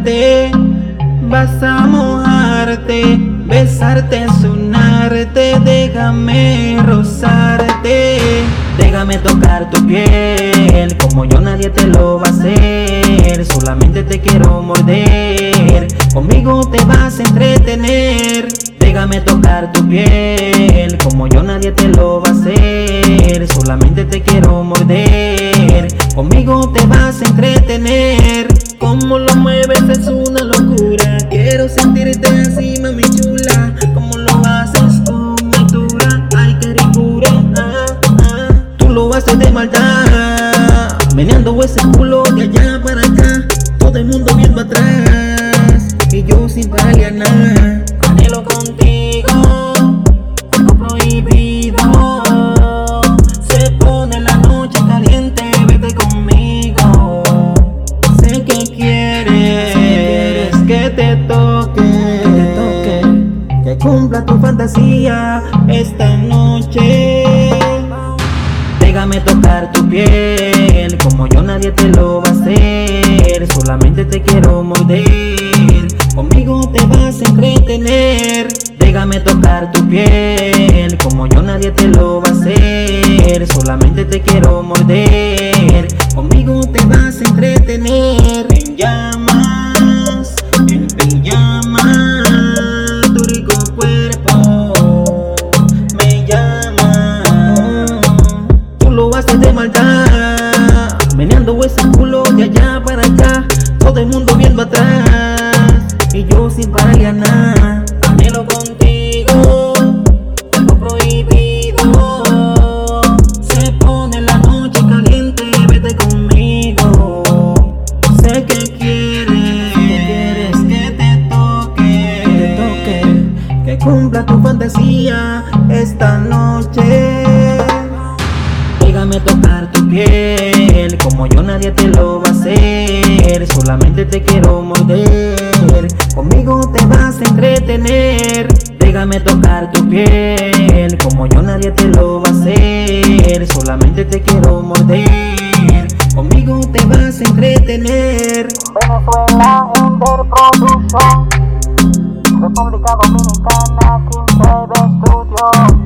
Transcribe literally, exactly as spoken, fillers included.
besarte, vas a mojarte, besarte es un arte. Déjame rozarte, déjame tocar tu piel, como yo nadie te lo va a hacer. Solamente te quiero morder, conmigo te vas a entretener. Déjame tocar tu piel, como yo nadie te lo va a hacer. Solamente te quiero morder, conmigo te vas a entretener. Como lo mueves es una locura, quiero sentirte así, mami chula. Como lo haces con altura, ay qué ricura. Ah, ah. Tú lo haces de maldad, meneando ese culo de allá para acá. Todo el mundo viendo atrás y yo sin pararle a nada. Anhelo contigo, algo prohibido. Se pone la noche caliente, vete conmigo. Sé que quieres que te toque, que te toque, que cumpla tu fantasía esta noche. Déjame tocar tu piel, como yo nadie te lo va a hacer. Solamente te quiero morder, conmigo te vas a entretener. Déjame tocar tu piel, como yo nadie te lo va a hacer. Solamente te quiero morder, conmigo te vas a entretener. En llamas, en pijama, tu rico cuerpo me llama. Tú lo haces de maldad, meneando ese culo de allá para acá. Todo el mundo viendo atrás y yo sin pararle a nada. Anhelo contigo, algo prohibido. Se pone la noche caliente, vete conmigo. Sé que quieres, que quieres que te toque, que te toque, que cumpla tu fantasía esta noche. Déjame tocar tu piel, como yo nadie te lo va a hacer. Solamente te quiero morder, conmigo te vas a entretener. Déjame tocar tu piel, como yo nadie te lo va a hacer. Solamente te quiero morder, conmigo te vas a entretener. Venezuela Ender Production, República Dominicana, quince Studio.